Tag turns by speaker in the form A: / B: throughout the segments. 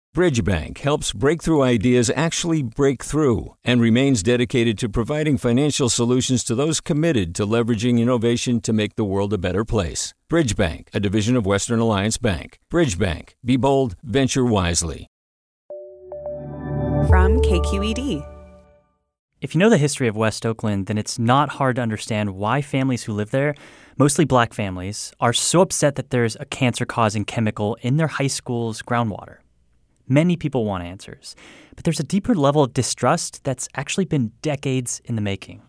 A: Bridgebank helps breakthrough ideas actually break through and remains dedicated to providing financial solutions to those committed to leveraging innovation to make the world a better place. Bridgebank, a division of Western Alliance Bank. Bridgebank. Be bold, venture wisely.
B: From KQED.
C: If you know the history of West Oakland, then it's not hard to understand why families who live there, mostly black families, are so upset that there's a cancer-causing chemical in their high school's groundwater. Many people want answers, but there's a deeper level of distrust that's actually been decades in the making.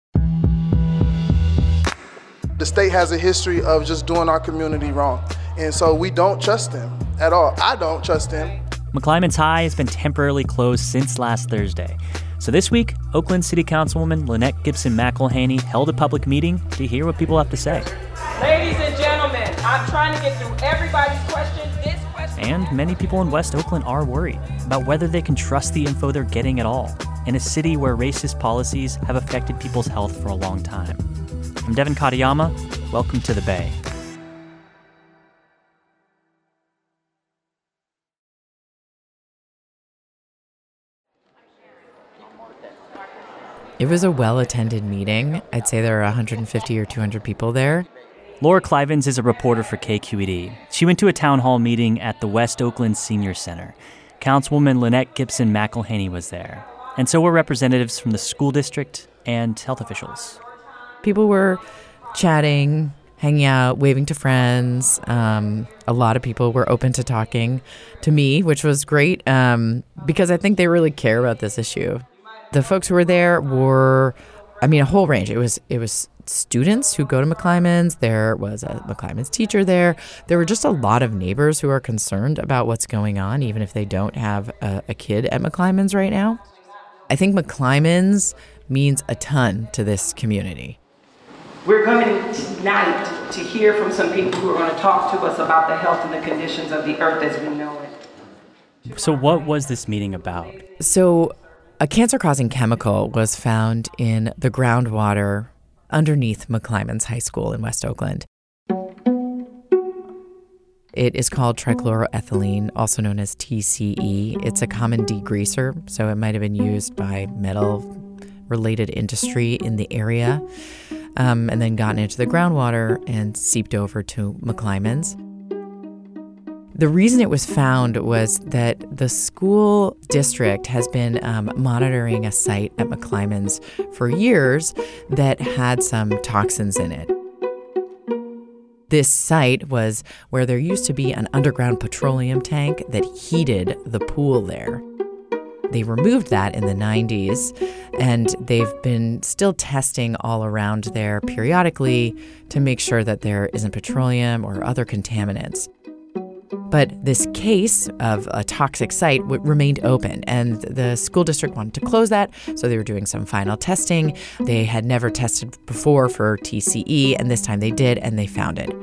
D: The state has a history of just doing our community wrong, and so we don't trust them at all. I don't trust them.
C: McClymonds High has been temporarily closed since last Thursday. So this week, Oakland City Councilwoman Lynette Gibson McElhaney held a public meeting to hear what people have to say.
E: Ladies and gentlemen, I'm trying to get through everybody's questions.
C: And many people in West Oakland are worried about whether they can trust the info they're getting at all in a city where racist policies have affected people's health for a long time. I'm Devin Katayama. Welcome to the Bay.
F: It was a well-attended meeting. I'd say there are 150 or 200 people there.
C: Laura Clivens is a reporter for KQED. She went to a town hall meeting at the West Oakland Senior Center. Councilwoman Lynette Gibson McElhaney was there. And so were representatives from the school district and health officials.
F: People were chatting, hanging out, waving to friends. A lot of people were open to talking to me, which was great because I think they really care about this issue. The folks who were there were, a whole range. It was students who go to McClymonds. There was a McClymonds teacher there. There were just a lot of neighbors who are concerned about what's going on, even if they don't have a kid at McClymonds right now. I think McClymonds means a ton to this community.
E: We're coming tonight to hear from some people who are going to talk to us about the health and the conditions of the earth as we know it.
C: So what was this meeting about?
F: So a cancer-causing chemical was found in the groundwater underneath McClymonds High School in West Oakland. It is called trichloroethylene, also known as TCE. It's a common degreaser, so it might have been used by metal-related industry in the area, and then gotten into the groundwater and seeped over to McClymonds. The reason it was found was that the school district has been monitoring a site at McClymonds for years that had some toxins in it. This site was where there used to be an underground petroleum tank that heated the pool there. They removed that in the 90s, and they've been still testing all around there periodically to make sure that there isn't petroleum or other contaminants. But this case of a toxic site remained open, and the school district wanted to close that, so they were doing some final testing. They had never tested before for TCE, and this time they did, and they found it.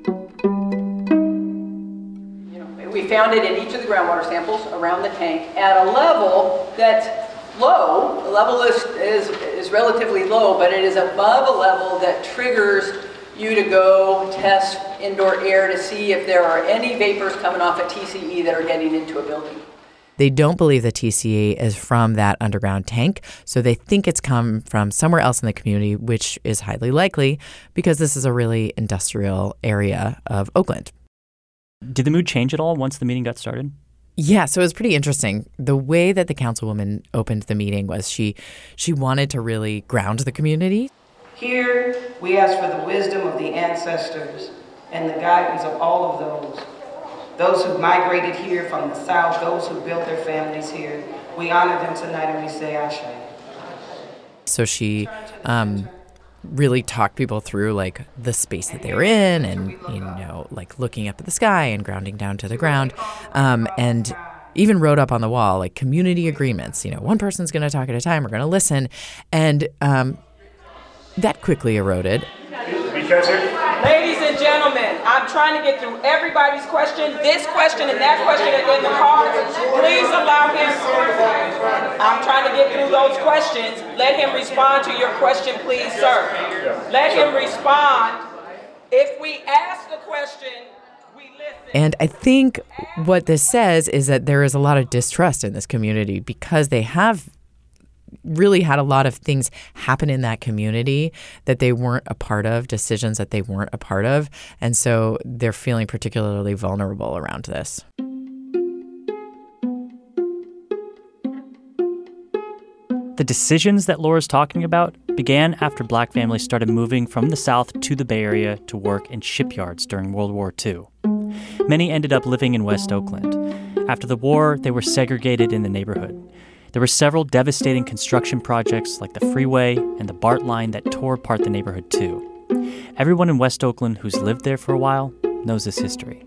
E: We found it in each of the groundwater samples around the tank at a level that's low. The level is relatively low, but it is above a level that triggers you to go test indoor air to see if there are any vapors coming off at TCE that are getting into a building.
F: They don't believe the TCE is from that underground tank, so they think it's come from somewhere else in the community, which is highly likely because this is a really industrial area of Oakland.
C: Did the mood change at all once the meeting got started?
F: Yeah, so it was pretty interesting. The way that the councilwoman opened the meeting was she wanted to really ground the community.
E: Here, we ask for the wisdom of the ancestors and the guidance of all of those who migrated here from the South, those who built their families here. We honor them tonight and we say Ashe.
F: So she really talked people through like the space that they were in and, like looking up at the sky and grounding down to the ground. And even wrote up on the wall like community agreements. One person's going to talk at a time. We're going to listen. And that quickly eroded.
E: Ladies and gentlemen, I'm trying to get through everybody's question, this question and that question in the cards. Please allow him. I'm trying to get through those questions. Let him respond to your question, please, sir. Let him respond. If we ask the question, we
F: And I think what this says is that there is a lot of distrust in this community because they have really had a lot of things happen in that community that they weren't a part of, decisions that they weren't a part of. And so they're feeling particularly vulnerable around this.
C: The decisions that Laura's talking about began after Black families started moving from the South to the Bay Area to work in shipyards during World War II. Many ended up living in West Oakland. After the war, they were segregated in the neighborhood. There were several devastating construction projects like the freeway and the BART line that tore apart the neighborhood too. Everyone in West Oakland who's lived there for a while knows this history.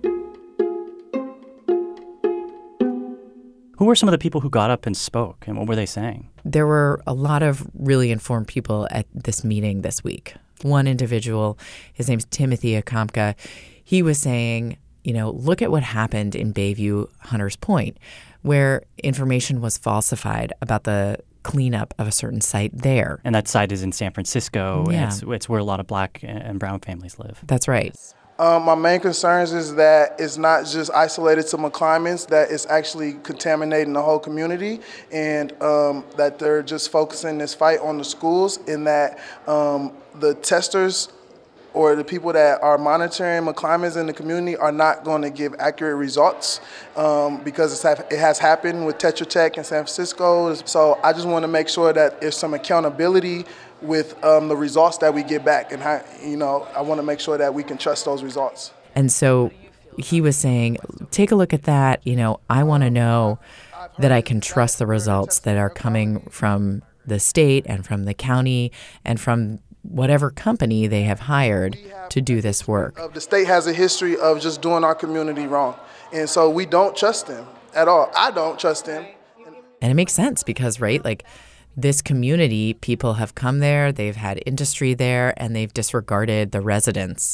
C: Who were some of the people who got up and spoke, and what were they saying?
F: There were a lot of really informed people at this meeting this week. One individual, his name's Timothy Akamka, he was saying, look at what happened in Bayview Hunters Point, where information was falsified about the cleanup of a certain site there.
C: And that site is in San Francisco.
F: Yeah.
C: And it's where a lot of Black and brown families live.
F: That's right.
D: My main concerns is that it's not just isolated to McClymonds, that it's actually contaminating the whole community, and that they're just focusing this fight on the schools, and that the testers or the people that are monitoring McClymonds in the community are not going to give accurate results because it has happened with Tetra Tech in San Francisco. So I just want to make sure that there's some accountability with the results that we get back, and I want to make sure that we can trust those results.
F: And so he was saying, take a look at that. I want to know that I can trust the results that are coming from the state and from the county and from whatever company they have hired to do this work.
D: The state has a history of just doing our community wrong, and so we don't trust them at all. I don't trust them.
F: And it makes sense because, right, this community, people have come there, they've had industry there, and they've disregarded the residents.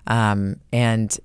F: At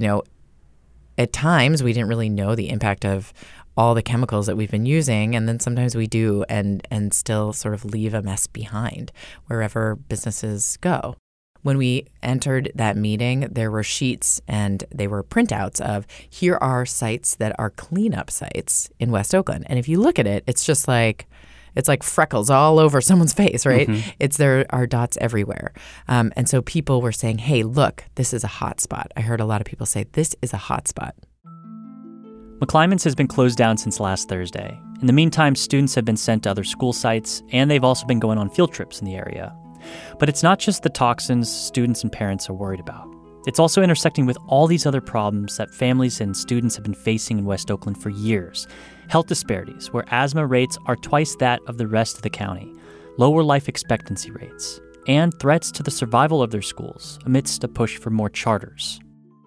F: times we didn't really know the impact of all the chemicals that we've been using, and then sometimes we do and still sort of leave a mess behind wherever businesses go. When we entered that meeting, there were sheets and they were printouts of here are sites that are cleanup sites in West Oakland. And if you look at it, it's just it's like freckles all over someone's face, right? Mm-hmm. There are dots everywhere. And so people were saying, hey, look, this is a hot spot. I heard a lot of people say, this is a hot spot.
C: McClymonds has been closed down since last Thursday. In the meantime, students have been sent to other school sites, and they've also been going on field trips in the area. But it's not just the toxins students and parents are worried about. It's also intersecting with all these other problems that families and students have been facing in West Oakland for years. Health disparities, where asthma rates are twice that of the rest of the county, lower life expectancy rates, and threats to the survival of their schools amidst a push for more charters.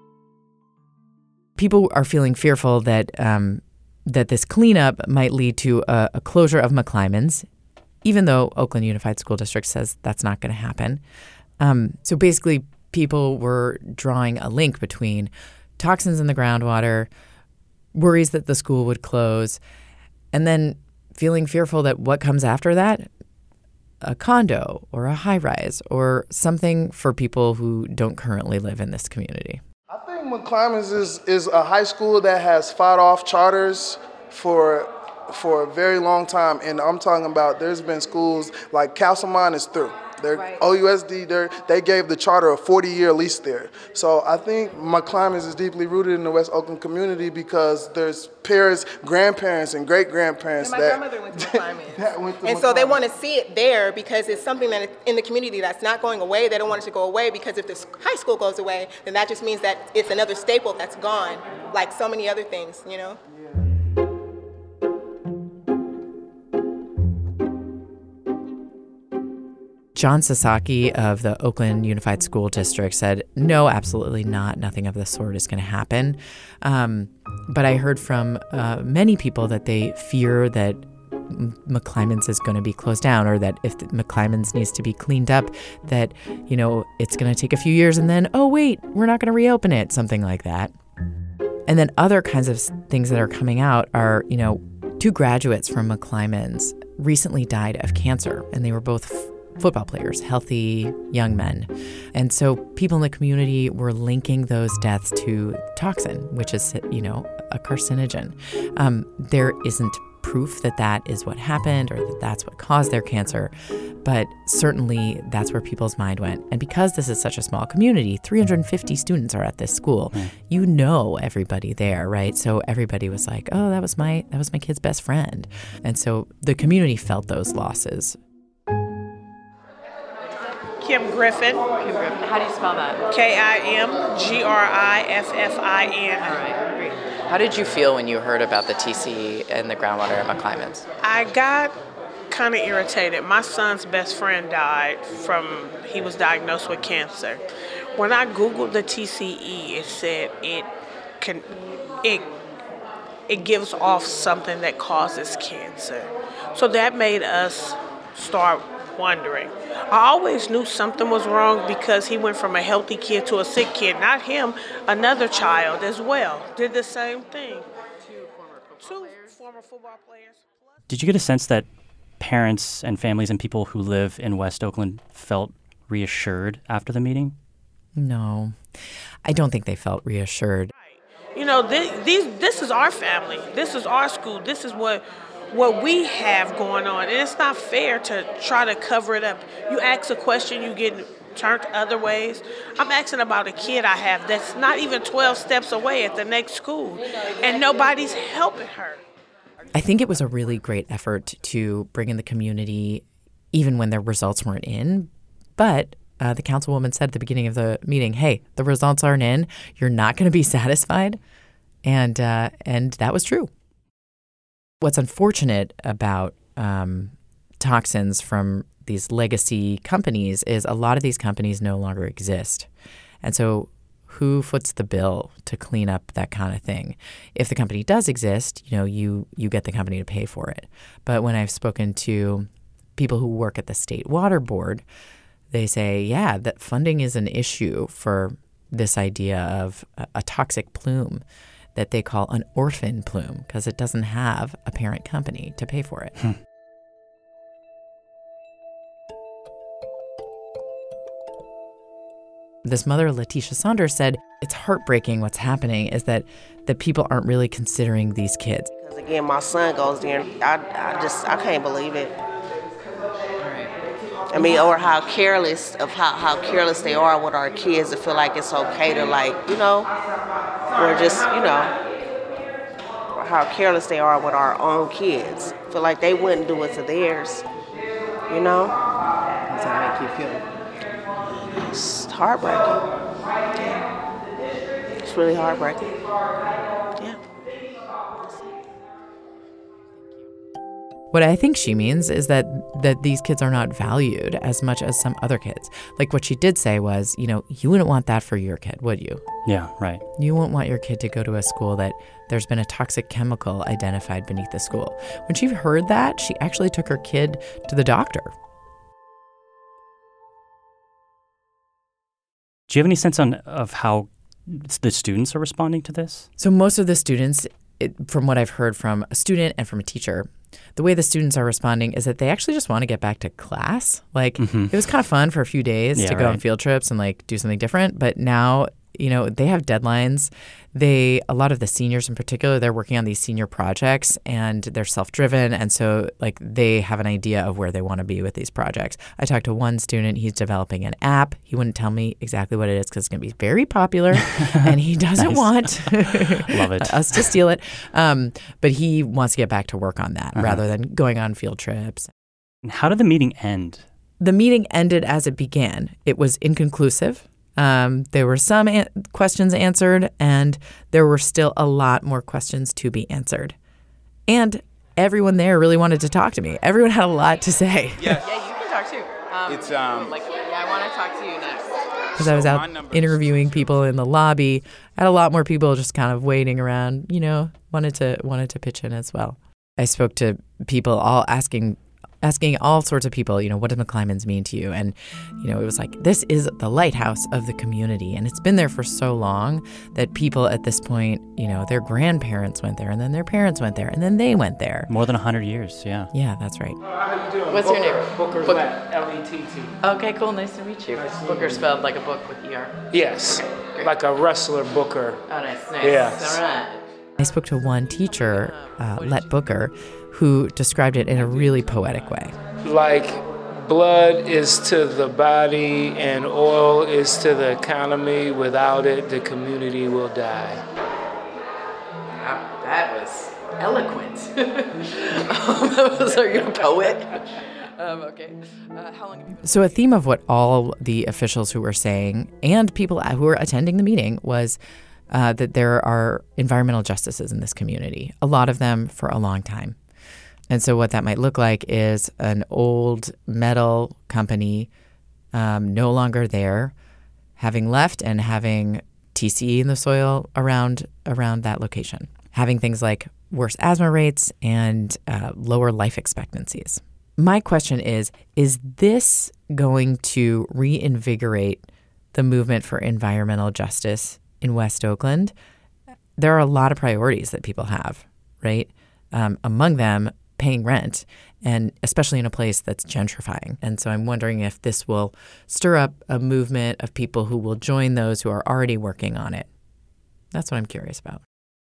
F: People are feeling fearful that this cleanup might lead to a closure of McClymonds, even though Oakland Unified School District says that's not going to happen. So basically, people were drawing a link between toxins in the groundwater, worries that the school would close, and then feeling fearful that what comes after that, a condo or a high-rise or something for people who don't currently live in this community.
D: I think McClymonds is a high school that has fought off charters for a very long time, and I'm talking about there's been schools like Castlemont is through. Right. OUSD, they gave the charter a 40-year lease there. So I think McClymonds is deeply rooted in the West Oakland community because there's parents, grandparents, and great-grandparents.
B: And my grandmother went to McClymonds. So they want to see it there because it's something that in the community that's not going away. They don't want it to go away because if this high school goes away, then that just means that it's another staple that's gone, like so many other things,
D: Yeah.
F: John Sasaki of the Oakland Unified School District said, no, absolutely not. Nothing of the sort is going to happen. But I heard from many people that they fear that McClymonds is going to be closed down, or that if McClymonds needs to be cleaned up, that, it's going to take a few years and then, oh, wait, we're not going to reopen it, something like that. And then other kinds of things that are coming out are, two graduates from McClymonds recently died of cancer, and they were both football players, healthy young men. And so people in the community were linking those deaths to toxin, which is, a carcinogen. There isn't proof that that is what happened or that that's what caused their cancer, but certainly that's where people's mind went. And because this is such a small community, 350 students are at this school. You know everybody there, right? So everybody was like, "Oh, that was my kid's best friend," and so the community felt those losses.
G: Kim Griffin.
F: How do you spell that?
G: KIMGRIFFIN.
F: All right, great. How did you feel when you heard about the TCE and the groundwater at McClymonds?
G: I got kind of irritated. My son's best friend died he was diagnosed with cancer. When I Googled the TCE, it said it gives off something that causes cancer. So that made us start wondering. I always knew something was wrong because he went from a healthy kid to a sick kid. Not him, another child as well did the same thing. Two former football players.
C: Did you get a sense that parents and families and people who live in West Oakland felt reassured after the meeting?
F: No, I don't think they felt reassured.
G: This is our family. This is our school. This is what we have going on. And it's not fair to try to cover it up. You ask a question, you get turned other ways. I'm asking about a kid I have that's not even 12 steps away at the next school, and nobody's helping her.
F: I think it was a really great effort to bring in the community even when the results weren't in. But the councilwoman said at the beginning of the meeting, hey, the results aren't in. You're not going to be satisfied. And that was true. What's unfortunate about toxins from these legacy companies is a lot of these companies no longer exist. And so who foots the bill to clean up that kind of thing? If the company does exist, you get the company to pay for it. But when I've spoken to people who work at the State Water Board, they say, yeah, that funding is an issue for this idea of a toxic plume that they call an orphan plume because it doesn't have a parent company to pay for it. This mother, Letitia Saunders, said it's heartbreaking what's happening is that people aren't really considering these kids.
H: Because again, my son goes there and I can't believe it. I mean, or how careless they are with our kids to feel like it's okay to or just, how careless they are with our own kids. Feel like they wouldn't do it to theirs, How
F: does that make you feel?
H: It's heartbreaking. Yeah. It's really heartbreaking. Yeah.
F: What I think she means is that these kids are not valued as much as some other kids. Like what she did say was, you wouldn't want that for your kid, would you?
C: Yeah, right.
F: You wouldn't want your kid to go to a school that there's been a toxic chemical identified beneath the school. When she heard that, she actually took her kid to the doctor.
C: Do you have any sense of how the students are responding to this?
F: So most of the students, from what I've heard from a student and from a teacher, the way the students are responding is that they actually just want to get back to class. It was kind of fun for a few days to go on field trips and do something different. But now, they have deadlines. A lot of the seniors in particular, they're working on these senior projects and they're self-driven. And so they have an idea of where they want to be with these projects. I talked to one student, he's developing an app. He wouldn't tell me exactly what it is because it's going to be very popular and he doesn't want
C: Love it.
F: us to steal it. But he wants to get back to work on that rather than going on field trips.
C: And how did the meeting end?
F: The meeting ended as it began. It was inconclusive. There were some questions answered, and there were still a lot more questions to be answered. And everyone there really wanted to talk to me. Everyone had a lot to say.
I: Yes.
E: Yeah, you can talk too.
I: I
E: want to talk to you next.
F: Because I was out interviewing people in the lobby. I had a lot more people just kind of waiting around, wanted to pitch in as well. I spoke to people all asking asking all sorts of people, what does McClymonds mean to you? And, it was like, this is the lighthouse of the community. And it's been there for so long that people at this point, their grandparents went there, and then their parents went there, and then they went there.
C: More than 100 years, yeah.
F: Yeah, that's right.
I: How you doing?
F: What's your name?
I: Booker Lett, L-E-T-T.
F: Okay, cool. Nice to meet you. Booker spelled like a book with E-R.
I: Yes,
F: okay,
I: like a wrestler Booker.
F: Oh, nice.
I: Yes.
F: All right. I spoke to one teacher, Lett Booker, who described it in a really poetic way.
I: Like blood is to the body and oil is to the economy. Without it, the community will die.
F: Wow, that was eloquent. Are you a poet? Okay. How long have you been? So a theme of what all the officials who were saying and people who were attending the meeting was that there are environmental justices in this community, a lot of them for a long time. And so what that might look like is an old metal company no longer there, having left and having TCE in the soil around that location, having things like worse asthma rates and lower life expectancies. My question is this going to reinvigorate the movement for environmental justice in West Oakland? There are a lot of priorities that people have, right? Among them, paying rent, and especially in a place that's gentrifying. And so I'm wondering if this will stir up a movement of people who will join those who are already working on it. That's what I'm curious about.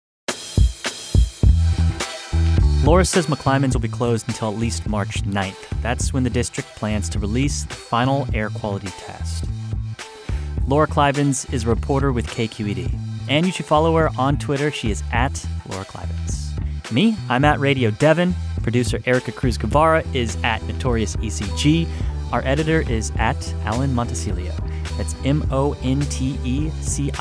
C: Laura says McClymonds will be closed until at least March 9th. That's when the district plans to release the final air quality test. Laura Klivans is a reporter with KQED. And you should follow her on Twitter. She is at Laura Klivans. Me, I'm at Radio Devon. Producer Erica Cruz Guevara is at Notorious ECG. Our editor is at Alan Montecillo. That's Montecillo.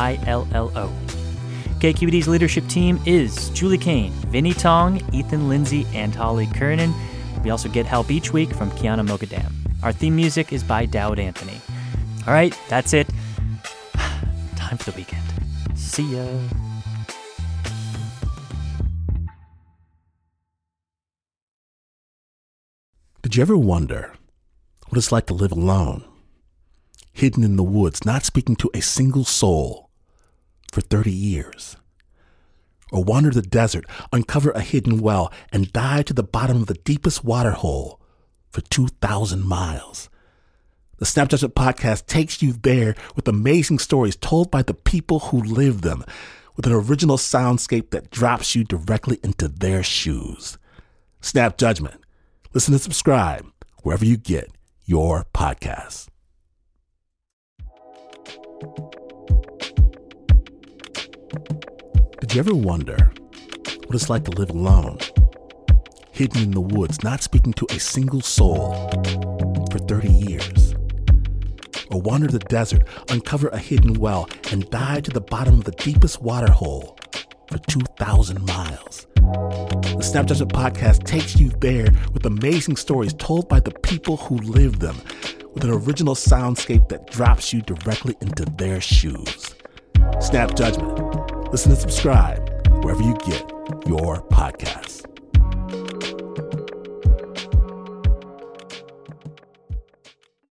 C: KQED's leadership team is Julie Kane, Vinnie Tong, Ethan Lindsay, and Holly Kernan. We also get help each week from Kiana Mogadam. Our theme music is by Dowd Anthony. All right, that's it. Time for the weekend. See ya.
J: Did you ever wonder what it's like to live alone, hidden in the woods, not speaking to a single soul for 30 years? Or wander the desert, uncover a hidden well, and dive to the bottom of the deepest water hole for 2,000 miles? The Snap Judgment Podcast takes you there with amazing stories told by the people who live them, with an original soundscape that drops you directly into their shoes. Snap Judgment. Listen and subscribe wherever you get your podcasts. Did you ever wonder what it's like to live alone, hidden in the woods, not speaking to a single soul for 30 years? Or wander the desert, uncover a hidden well, and dive to the bottom of the deepest water hole for 2,000 miles? The Snap Judgment Podcast takes you there with amazing stories told by the people who live them, with an original soundscape that drops you directly into their shoes. Snap Judgment. Listen and subscribe wherever you get your podcasts.